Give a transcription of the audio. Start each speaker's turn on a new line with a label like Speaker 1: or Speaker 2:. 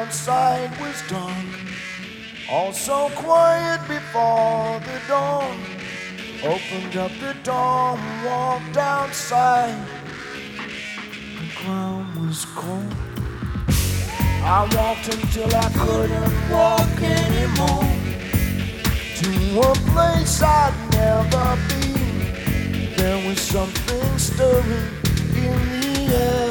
Speaker 1: outside was dark, all so quiet before the dawn. Opened up the door and walked outside. The ground was cold. I walked until I couldn't walk anymore, to a place I'd never been. There was something stirring in the air.